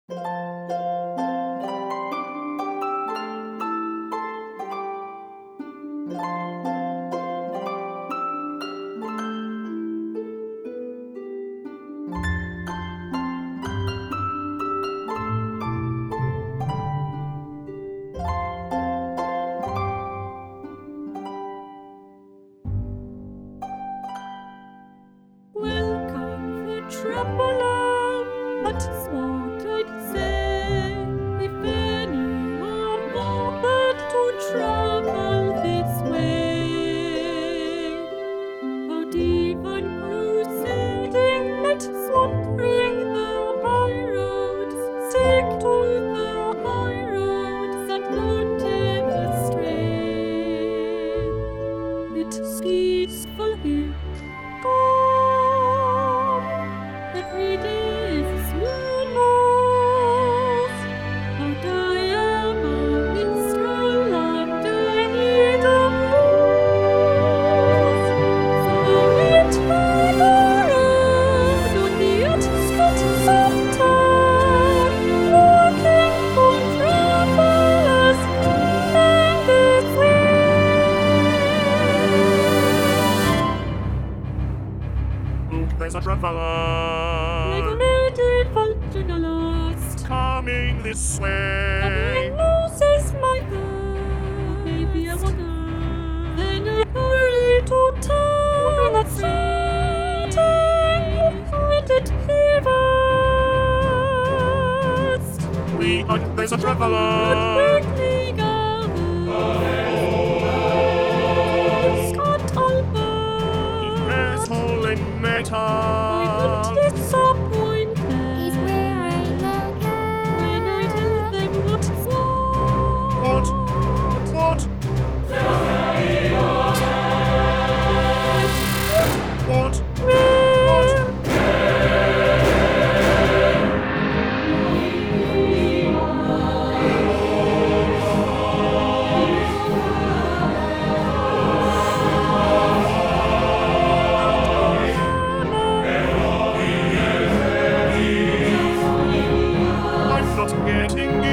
Welcome the traveler, that's what I'd say. If anyone bothered to travel this way, out even crusading, let's wandering the high roads, stick to the high roads that don't ever stray. It's peaceful here. Every day is new news. Out I am a minstrel and I need a muse. So we turn around on the outskirts of town, looking for travelers coming this way. Look, there's a traveler Like a medieval journalist coming this way. and loses my girl. Maybe I wanna. Then I hurry to town. Not certain to find it here first. We hunt, there's a But traveler. quickly gather. Scott Albert. There's holy I metal. would disappoint them. He's wearing a cap. When I tell them what is What? What? What? I'm not getting